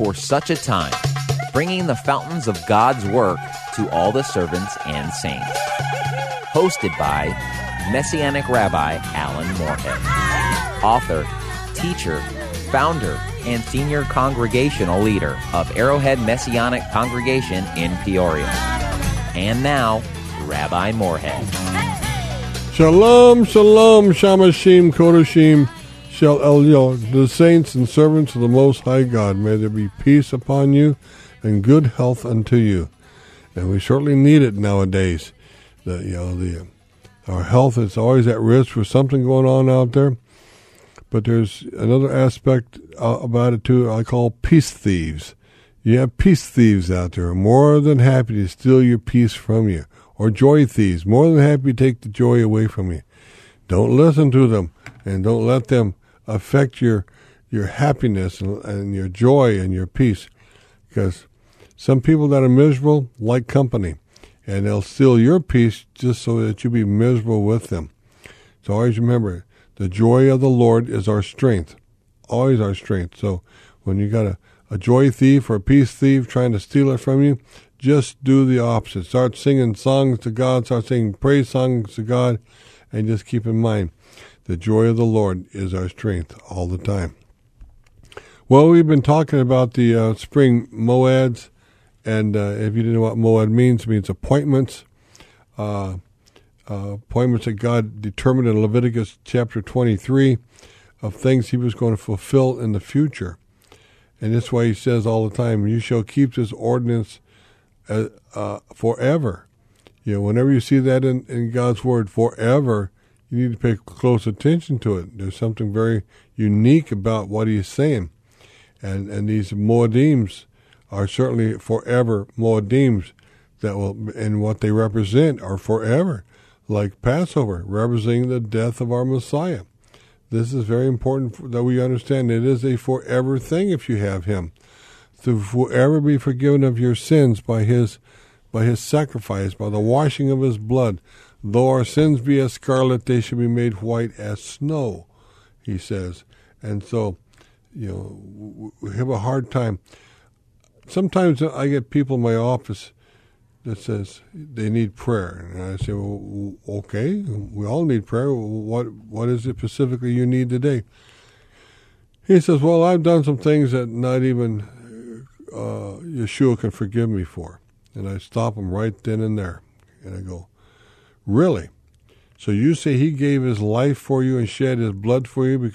for such a time, bringing the fountains of God's work to all the servants and saints. Hosted by Messianic Rabbi Alan Moorhead, author, teacher, founder, and senior congregational leader of Arrowhead Messianic Congregation in Peoria. And now, Rabbi Moorhead. Shalom, shalom, shamashim, kodashim, shel elyon, the saints and servants of the Most High God. May there be peace upon you and good health unto you. And we certainly need it nowadays. Our health is always at risk for something going on out there. But there's another aspect about it too. I call peace thieves. You have peace thieves out there, more than happy to steal your peace from you. Or joy thieves, more than happy to take the joy away from you. Don't listen to them, and don't let them affect your happiness and your joy and your peace. Because some people that are miserable like company, and they'll steal your peace just so that you be miserable with them. So always remember, the joy of the Lord is our strength, always our strength. So when you got a joy thief or a peace thief trying to steal it from you, just do the opposite. Start singing songs to God, start singing praise songs to God, and just keep in mind, the joy of the Lord is our strength all the time. Well, we've been talking about the spring moads, and if you didn't know what moad means, it means appointments. Appointments that God determined in Leviticus chapter 23 of things he was going to fulfill in the future. And that's why he says all the time, you shall keep this ordinance forever. Whenever you see that in God's word, forever, you need to pay close attention to it. There's something very unique about what he's saying. And these moedims are certainly forever moedims that will, and what they represent are forever, like Passover, representing the death of our Messiah. This is very important that we understand. It is a forever thing if you have him. To forever be forgiven of your sins by his sacrifice, by the washing of his blood. Though our sins be as scarlet, they shall be made white as snow, he says. And so, we have a hard time. Sometimes I get people in my office that says they need prayer. And I say, well, okay, we all need prayer. What is it specifically you need today? He says, well, I've done some things that not even Yeshua can forgive me for. And I stop him right then and there. And I go, really? So you say he gave his life for you and shed his blood for you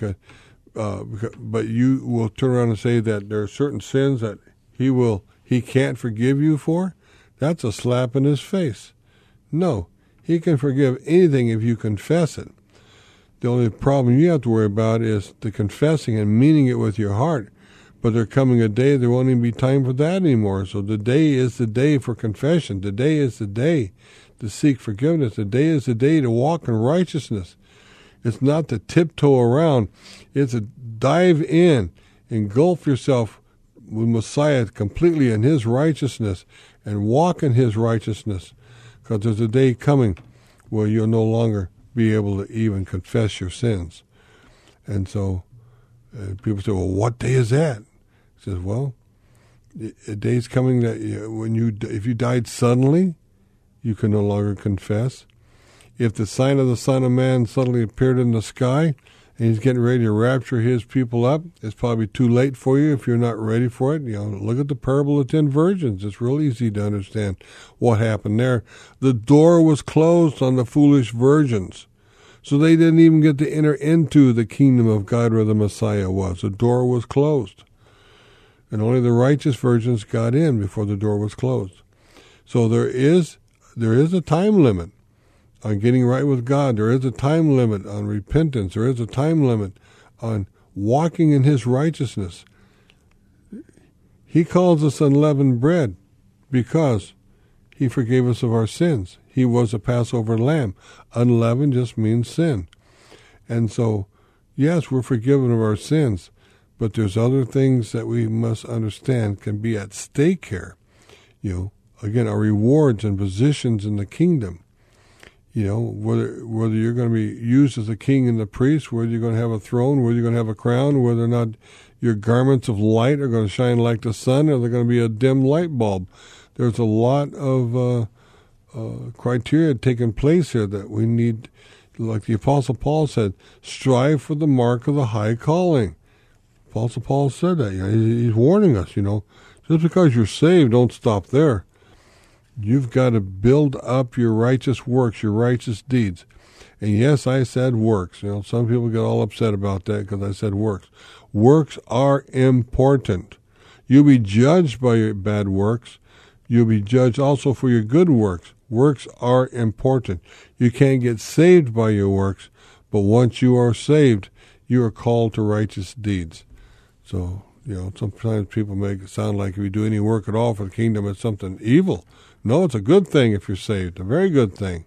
but you will turn around and say that there are certain sins that he can't forgive you for? That's a slap in his face. No, he can forgive anything if you confess it. The only problem you have to worry about is the confessing and meaning it with your heart. But there coming a day there won't even be time for that anymore. So the day is the day for confession. The day is the day to seek forgiveness. The day is the day to walk in righteousness. It's not to tiptoe around. It's to dive in, engulf yourself with Messiah completely in his righteousness and walk in his righteousness, because there's a day coming where you'll no longer be able to even confess your sins. And so people say, well, what day is that? He says, well, a day's coming that if you died suddenly, you can no longer confess. If the sign of the Son of Man suddenly appeared in the sky and he's getting ready to rapture his people up, it's probably too late for you if you're not ready for it. Look at the parable of 10 virgins. It's real easy to understand what happened there. The door was closed on the foolish virgins, so they didn't even get to enter into the kingdom of God where the Messiah was. The door was closed. And only the righteous virgins got in before the door was closed. So there is a time limit on getting right with God. There is a time limit on repentance. There is a time limit on walking in his righteousness. He calls us unleavened bread because he forgave us of our sins. He was a Passover lamb. Unleavened just means sin. And so, yes, we're forgiven of our sins, but there's other things that we must understand can be at stake here. Again, our rewards and positions in the kingdom. Whether you're going to be used as a king and a priest, whether you're going to have a throne, whether you're going to have a crown, whether or not Your garments of light are going to shine like the sun, or they're going to be a dim light bulb. There's a lot of criteria taking place here that we need, like the Apostle Paul said, strive for the mark of the high calling. Apostle Paul said that. He's warning us, just because you're saved, don't stop there. You've got to build up your righteous works, your righteous deeds. And yes, I said works. Some people get all upset about that because I said works. Works are important. You'll be judged by your bad works. You'll be judged also for your good works. Works are important. You can't get saved by your works, but once you are saved, you are called to righteous deeds. So, sometimes people make it sound like if you do any work at all for the kingdom, it's something evil. No, it's a good thing if you're saved, a very good thing.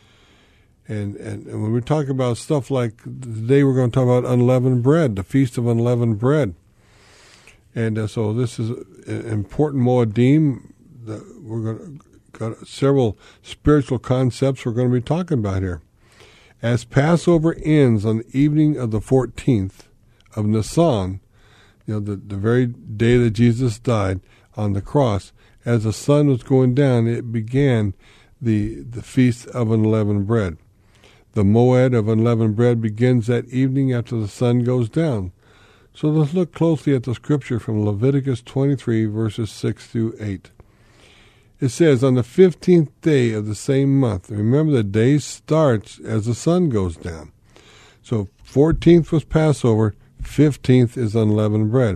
And when we talk about stuff like today, we're going to talk about unleavened bread, the Feast of Unleavened Bread. And so this is an important Moedim. We're got several spiritual concepts we're going to be talking about here. As Passover ends on the evening of the 14th of Nisan, the very day that Jesus died on the cross, as the sun was going down, it began the Feast of Unleavened Bread. The Moed of Unleavened Bread begins that evening after the sun goes down. So let's look closely at the scripture from Leviticus 23, verses 6 through 8. It says, on the 15th day of the same month, remember the day starts as the sun goes down. So 14th was Passover, 15th is unleavened bread.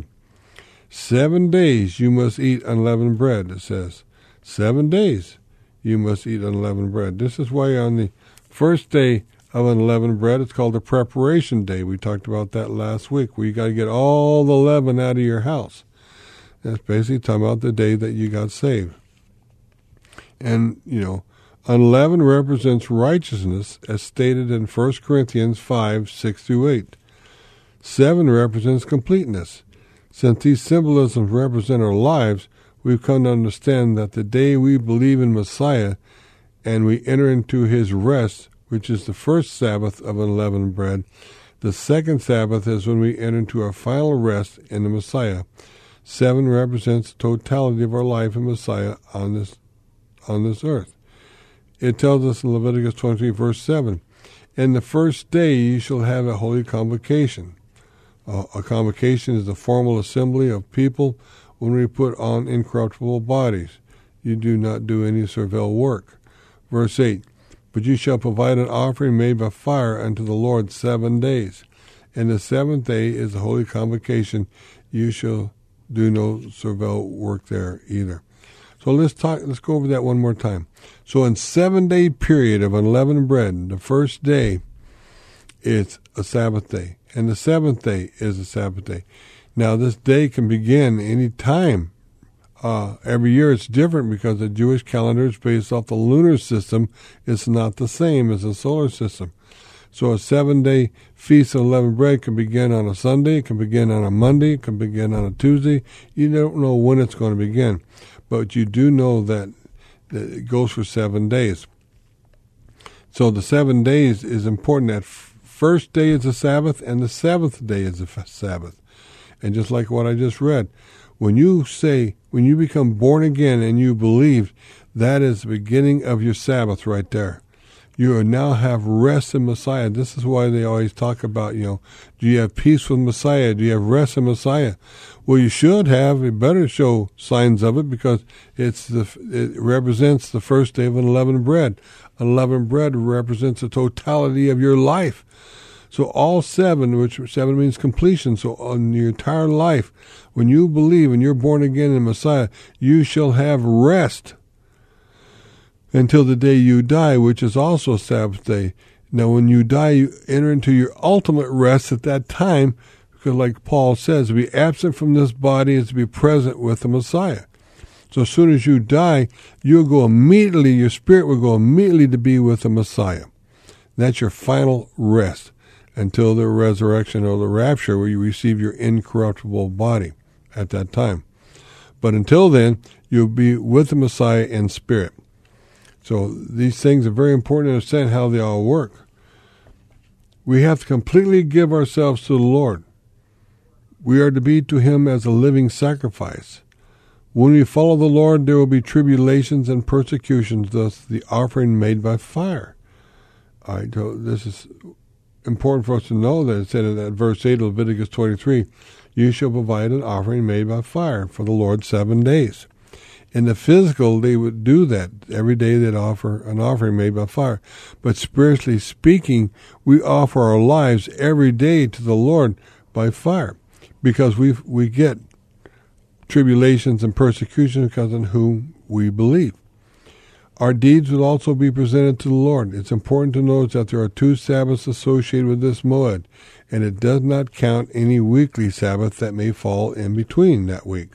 7 days you must eat unleavened bread, it says. 7 days you must eat unleavened bread. This is why on the first day of unleavened bread, it's called the preparation day. We talked about that last week, where you got to get all the leaven out of your house. That's basically talking about the day that you got saved. And, unleavened represents righteousness as stated in 1 Corinthians 5, 6 through 8. 7 represents completeness. Since these symbolisms represent our lives, we've come to understand that the day we believe in Messiah and we enter into his rest, which is the first Sabbath of unleavened bread, the second Sabbath is when we enter into our final rest in the Messiah. 7 represents the totality of our life in Messiah on this earth. It tells us in Leviticus 23, verse 7, in the first day you shall have a holy convocation. A convocation is the formal assembly of people when we put on incorruptible bodies. You do not do any servile work. Verse 8, but you shall provide an offering made by fire unto the Lord 7 days. And the 7th day is the holy convocation. You shall do no servile work there either. So let's go over that one more time. So in 7-day period of unleavened bread, the first day is a Sabbath day, and the 7th day is a Sabbath day. Now this day can begin any time. Every year it's different because the Jewish calendar is based off the lunar system. It's not the same as the solar system. So a 7-day feast of unleavened bread can begin on a Sunday, it can begin on a Monday, it can begin on a Tuesday. You don't know when it's going to begin, but you do know that it goes for 7 days. So the 7 days is important. That first day is a Sabbath, and the 7th day is a Sabbath. And just like what I just read, when you become born again and you believe, that is the beginning of your Sabbath right there. You now have rest in Messiah. This is why they always talk about, do you have peace with Messiah? Do you have rest in Messiah? Well, you should have. It better show signs of it because it represents the first day of unleavened bread. Unleavened bread represents the totality of your life. So all 7, which 7 means completion. So on your entire life, when you believe and you're born again in Messiah, you shall have rest until the day you die, which is also a Sabbath day. Now, when you die, you enter into your ultimate rest at that time, because like Paul says, to be absent from this body is to be present with the Messiah. So as soon as you die, your spirit will go immediately to be with the Messiah. That's your final rest until the resurrection or the rapture, where you receive your incorruptible body at that time. But until then, you'll be with the Messiah in spirit. So these things are very important to understand how they all work. We have to completely give ourselves to the Lord. We are to be to him as a living sacrifice. When we follow the Lord, there will be tribulations and persecutions, thus the offering made by fire. All right, so this is important for us to know that it said in that verse 8 of Leviticus 23, you shall provide an offering made by fire for the Lord 7 days. In the physical, they would do that. Every day they'd offer an offering made by fire. But spiritually speaking, we offer our lives every day to the Lord by fire, because we get tribulations and persecution because of whom we believe. Our deeds will also be presented to the Lord. It's important to note that there are 2 Sabbaths associated with this moed, and it does not count any weekly Sabbath that may fall in between that week.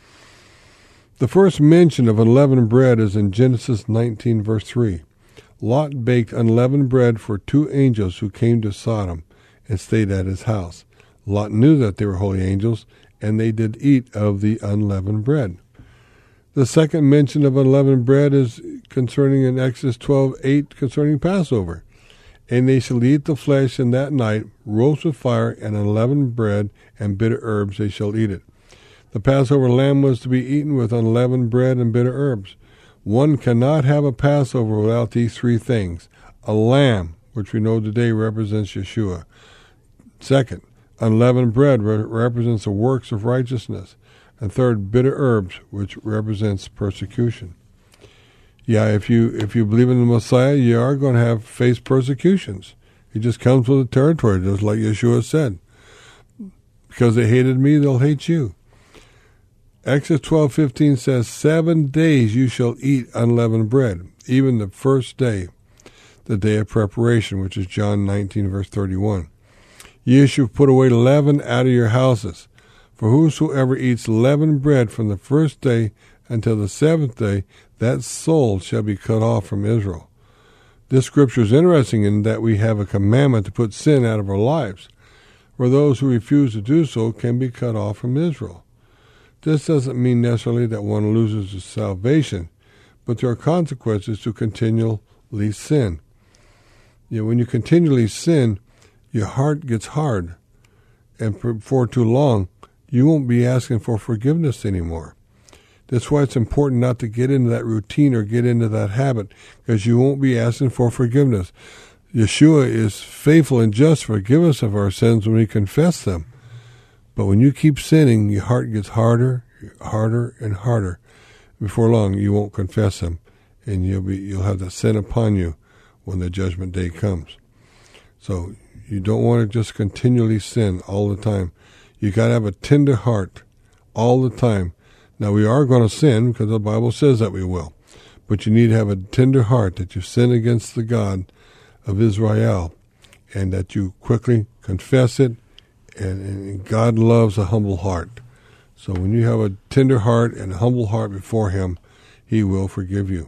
The first mention of unleavened bread is in Genesis 19, verse 3. Lot baked unleavened bread for 2 angels who came to Sodom and stayed at his house. Lot knew that they were holy angels, and they did eat of the unleavened bread. The second mention of unleavened bread is concerning in Exodus 12:8 concerning Passover. And they shall eat the flesh in that night, roast with fire, and unleavened bread and bitter herbs they shall eat it. The Passover lamb was to be eaten with unleavened bread and bitter herbs. One cannot have a Passover without these 3 things. A lamb, which we know today represents Yeshua. Second, unleavened bread represents the works of righteousness. And third, bitter herbs, which represents persecution. Yeah, if you believe in the Messiah, you are going to face persecutions. He just comes with the territory, just like Yeshua said. Because they hated me, they'll hate you. Exodus 12:15 says, 7 days you shall eat unleavened bread, even the first day, the day of preparation, which is John 19, verse 31. Ye shall put away leaven out of your houses. For whosoever eats leavened bread from the first day until the 7th day, that soul shall be cut off from Israel. This scripture is interesting in that we have a commandment to put sin out of our lives, for those who refuse to do so can be cut off from Israel. This doesn't mean necessarily that one loses his salvation, but there are consequences to continually sin. When you continually sin, your heart gets hard, and for too long, you won't be asking for forgiveness anymore. That's why it's important not to get into that routine or get into that habit, because you won't be asking for forgiveness. Yeshua is faithful and just to forgive us of our sins when we confess them. But when you keep sinning, your heart gets harder, and harder. Before long, you won't confess them, and you'll have the sin upon you when the judgment day comes. So you don't want to just continually sin all the time. You got to have a tender heart all the time. Now, we are going to sin because the Bible says that we will. But you need to have a tender heart that you sin against the God of Israel and that you quickly confess it. And God loves a humble heart. So when you have a tender heart and a humble heart before him, he will forgive you.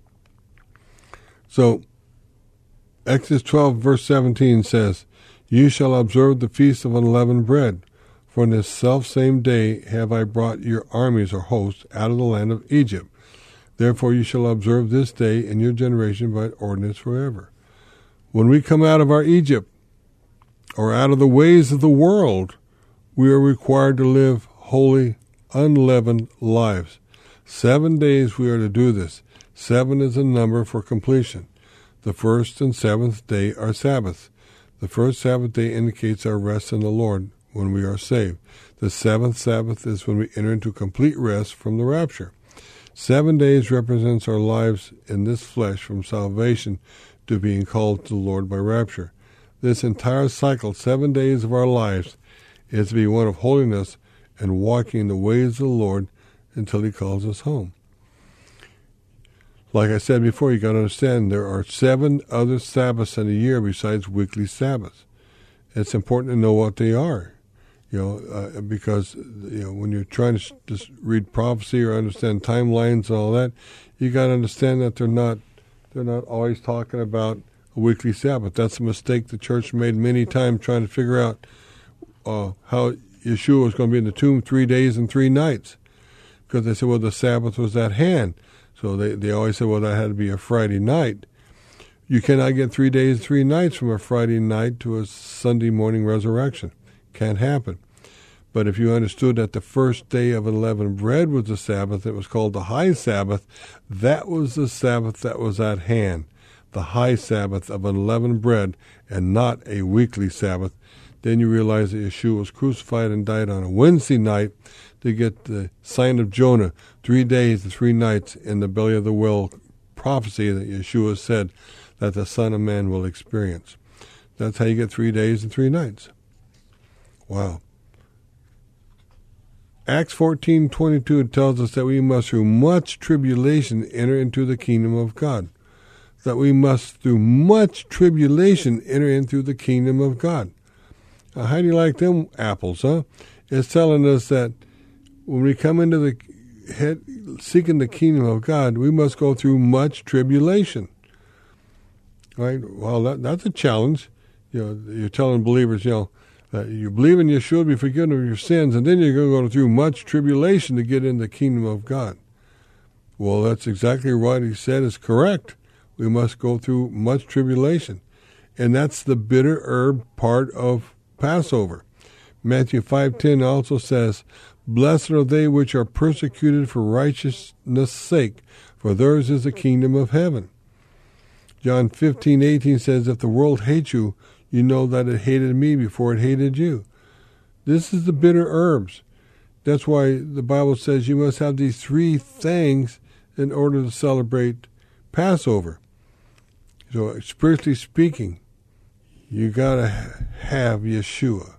So Exodus 12, verse 17 says, You shall observe the feast of unleavened bread. For in this selfsame day have I brought your armies or hosts out of the land of Egypt. Therefore you shall observe this day in your generation by ordinance forever. When we come out of our Egypt, or out of the ways of the world, we are required to live holy, unleavened lives. 7 days we are to do this. 7 is a number for completion. The first and 7th day are Sabbaths. The first Sabbath day indicates our rest in the Lord when we are saved. The 7th Sabbath is when we enter into complete rest from the rapture. 7 days represents our lives in this flesh from salvation to being called to the Lord by rapture. This entire cycle, 7 days of our lives, is to be one of holiness and walking in the ways of the Lord until he calls us home. Like I said before, you got to understand there are 7 other Sabbaths in a year besides weekly Sabbaths. It's important to know what they are, because when you're trying to just read prophecy or understand timelines and all that, you got to understand that they're not always talking about a weekly Sabbath. That's a mistake the church made many times trying to figure out how Yeshua was going to be in the tomb 3 days and 3 nights. Because they said, well, the Sabbath was at hand. So they always said, well, that had to be a Friday night. You cannot get 3 days and 3 nights from a Friday night to a Sunday morning resurrection. Can't happen. But if you understood that the first day of unleavened bread was the Sabbath, it was called the high Sabbath. That was the Sabbath that was at hand, the high Sabbath of unleavened bread, and not a weekly Sabbath. Then you realize that Yeshua was crucified and died on a Wednesday night to get the sign of Jonah, 3 days and 3 nights in the belly of the whale prophecy that Yeshua said that the Son of Man will experience. That's how you get 3 days and 3 nights. Wow. Acts 14:22 tells us that we must through much tribulation enter into the kingdom of God. That we must through much tribulation enter into the kingdom of God. Now, how do you like them apples, huh? It's telling us that when we come into the head, seeking the kingdom of God, we must go through much tribulation. Right? Well, that's a challenge. You're telling believers, that you believe in Yeshua to be forgiven of your sins, and then you're going to go through much tribulation to get in the kingdom of God. Well, that's exactly what he said is correct. We must go through much tribulation. And that's the bitter herb part of Passover. Matthew 5:10 also says, "Blessed are they which are persecuted for righteousness' sake, for theirs is the kingdom of heaven." John 15:18 says, "If the world hates you, you know that it hated me before it hated you." This is the bitter herbs. That's why the Bible says you must have these 3 things in order to celebrate Passover. So spiritually speaking, you got to have Yeshua.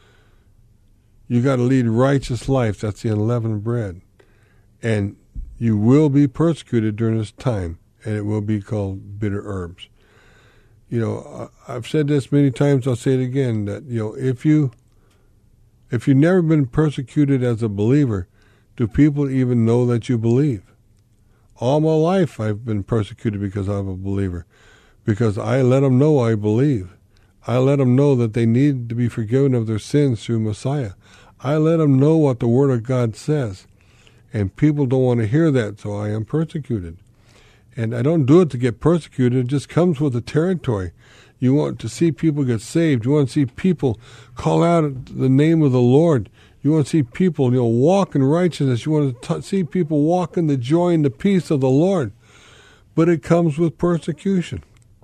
You got to lead righteous life. That's the unleavened bread. And you will be persecuted during this time, and it will be called bitter herbs. I've said this many times, I'll say it again, that, if you've never been persecuted as a believer, do people even know that you believe? All my life I've been persecuted because I'm a believer, because I let them know I believe. I let them know that they need to be forgiven of their sins through Messiah. I let them know what the Word of God says. And people don't want to hear that, so I am persecuted. And I don't do it to get persecuted. It just comes with the territory. You want to see people get saved. You want to see people call out the name of the Lord. You want to see people, walk in righteousness. You want to see people walk in the joy and the peace of the Lord. But it comes with persecution.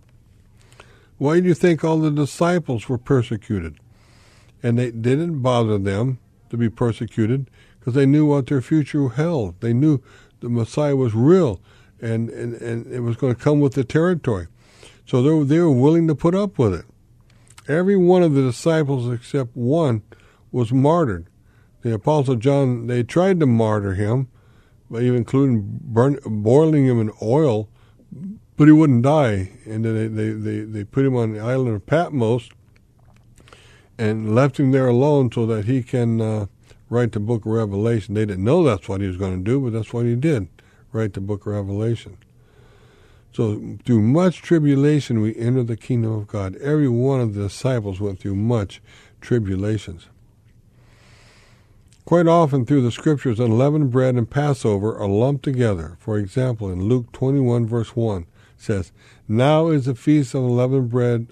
Why do you think all the disciples were persecuted? And they didn't bother them to be persecuted because they knew what their future held. They knew the Messiah was real, and it was going to come with the territory. So they were willing to put up with it. Every one of the disciples except one was martyred. The Apostle John, they tried to martyr him, even including boiling him in oil, but he wouldn't die. And then they put him on the island of Patmos and left him there alone so that he can write the book of Revelation. They didn't know that's what he was going to do, but that's what he did, write the book of Revelation. So through much tribulation we enter the kingdom of God. Every one of the disciples went through much tribulations. Quite often through the scriptures, unleavened bread and Passover are lumped together. For example, in Luke 21 verse 1 it says, Now the feast of unleavened bread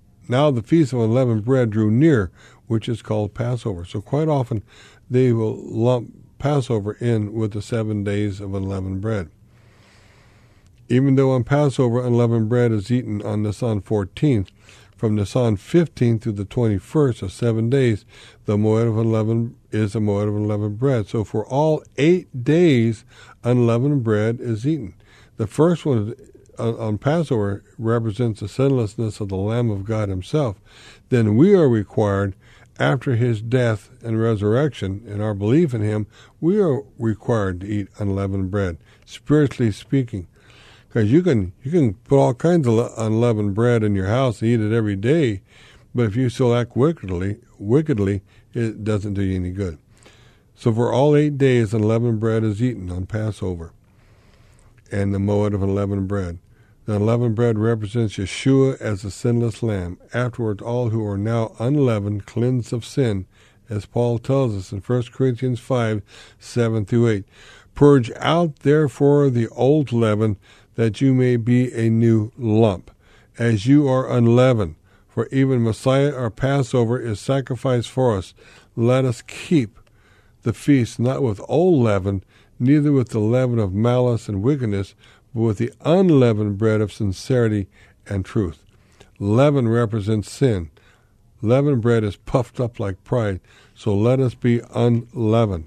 drew near, which is called Passover. So quite often they will lump Passover in with the 7 days of unleavened bread. Even though on Passover unleavened bread is eaten on Nisan 14th, from Nisan 15th to the 21st of 7 days, the Moed of Unleavened is a Moed of Unleavened bread. So for all 8 days, unleavened bread is eaten. The first one on Passover represents the sinlessness of the Lamb of God himself. Then we are required, after his death and resurrection and our belief in him, we are required to eat unleavened bread, spiritually speaking. Because you can put all kinds of unleavened bread in your house and eat it every day, but if you still act wickedly, it doesn't do you any good. So for all 8 days, unleavened bread is eaten on Passover, and the Moed of unleavened bread. The unleavened bread represents Yeshua as the sinless Lamb. Afterwards, all who are now unleavened, cleansed of sin, as Paul tells us in 1 Corinthians 5, 7-8. Purge out, therefore, the old leaven, that you may be a new lump, as you are unleavened. For even Messiah or Passover is sacrificed for us. Let us keep the feast not with old leaven, neither with the leaven of malice and wickedness, but with the unleavened bread of sincerity and truth. Leaven represents sin. Leavened bread is puffed up like pride, so let us be unleavened.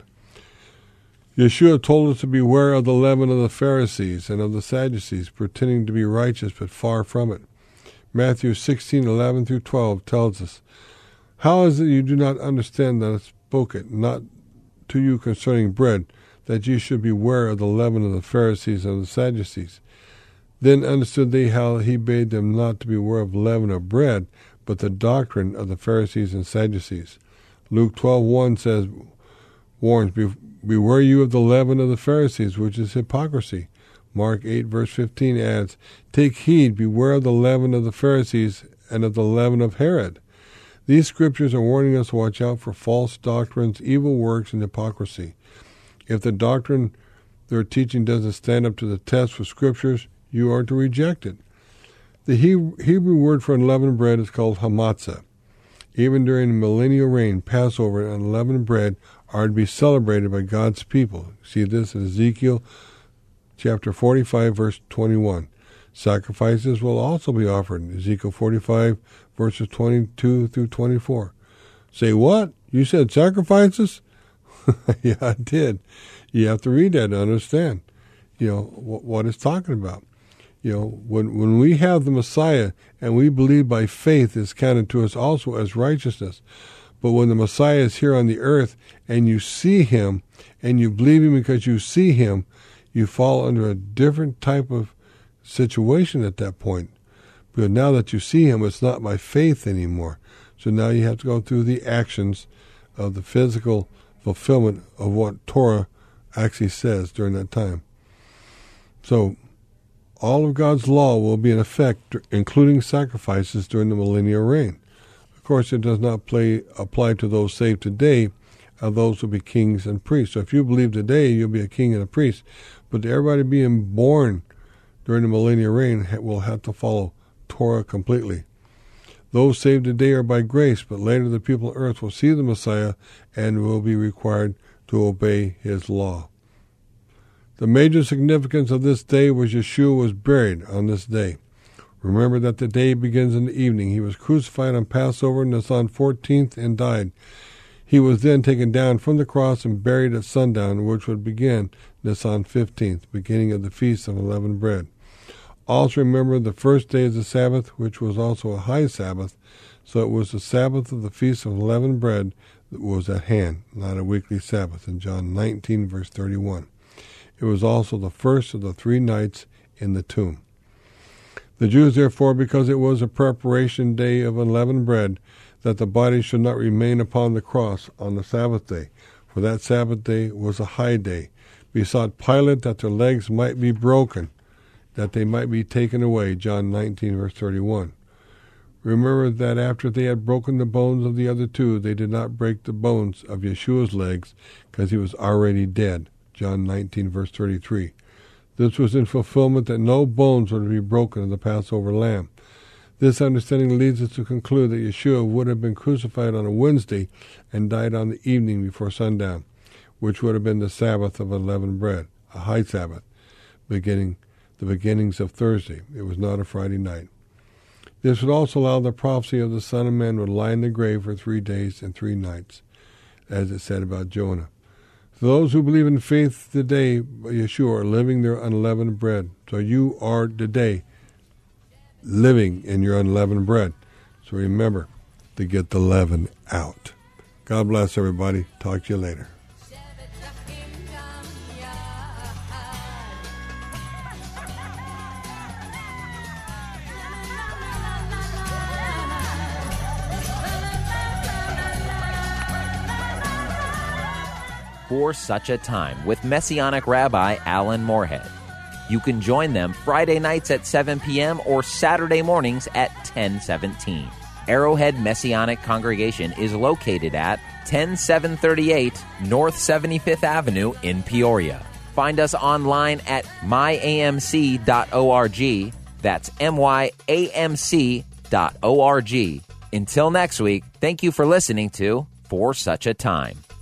Yeshua told us to beware of the leaven of the Pharisees and of the Sadducees, pretending to be righteous but far from it. Matthew 16:11-12 tells us, How is it you do not understand that I spoke it, not to you concerning bread, that ye should beware of the leaven of the Pharisees and of the Sadducees? Then understood they how he bade them not to beware of leaven of bread, but the doctrine of the Pharisees and Sadducees. Luke 12:1 warns, Beware you of the leaven of the Pharisees, which is hypocrisy. Mark 8:15 adds, Take heed, beware of the leaven of the Pharisees and of the leaven of Herod. These scriptures are warning us to watch out for false doctrines, evil works, and hypocrisy. If the doctrine they're teaching doesn't stand up to the test with scriptures, you are to reject it. The Hebrew word for unleavened bread is called hamatzah. Even during the millennial reign, Passover and unleavened bread are to be celebrated by God's people. See this in Ezekiel chapter 45, verse 21. Sacrifices will also be offered. Ezekiel 45, verses 22-24. Say what? You said sacrifices? Yeah, I did. You have to read that to understand, what it's talking about. When we have the Messiah and we believe by faith, it's counted to us also as righteousness. But when the Messiah is here on the earth and you see him and you believe him because you see him, you fall under a different type of situation at that point. Because now that you see him, it's not by faith anymore. So now you have to go through the actions of the physical fulfillment of what Torah actually says during that time. So all of God's law will be in effect, including sacrifices during the millennial reign. Of course, it does not apply to those saved today, those will be kings and priests. So if you believe today, you'll be a king and a priest. But everybody being born during the millennial reign will have to follow Torah completely. Those saved today are by grace, but later the people of earth will see the Messiah and will be required to obey his law. The major significance of this day was Yeshua was buried on this day. Remember that the day begins in the evening. He was crucified on Passover, Nisan 14th, and died. He was then taken down from the cross and buried at sundown, which would begin Nisan 15th, beginning of the Feast of Unleavened Bread. Also remember the first day is the Sabbath, which was also a high Sabbath, so it was the Sabbath of the Feast of Unleavened Bread that was at hand, not a weekly Sabbath, in John 19, verse 31. It was also the first of the 3 nights in the tomb. The Jews, therefore, because it was a preparation day of unleavened bread, that the body should not remain upon the cross on the Sabbath day, for that Sabbath day was a high day, besought Pilate that their legs might be broken, that they might be taken away, John 19, verse 31. Remember that after they had broken the bones of the other 2, they did not break the bones of Yeshua's legs, because he was already dead, John 19, verse 33. This was in fulfillment that no bones were to be broken of the Passover lamb. This understanding leads us to conclude that Yeshua would have been crucified on a Wednesday and died on the evening before sundown, which would have been the Sabbath of unleavened bread, a high Sabbath, the beginnings of Thursday. It was not a Friday night. This would also allow the prophecy of the Son of Man would lie in the grave for 3 days and 3 nights, as it said about Jonah. So those who believe in faith today, Yeshua, are living their unleavened bread. So you are today living in your unleavened bread. So remember to get the leaven out. God bless everybody. Talk to you later. For Such a Time with Messianic Rabbi Alan Moorhead. You can join them Friday nights at 7 p.m. or Saturday mornings at 10:17. Arrowhead Messianic Congregation is located at 10738 North 75th Avenue in Peoria. Find us online at myamc.org. That's myamc.org. Until next week, thank you for listening to For Such a Time.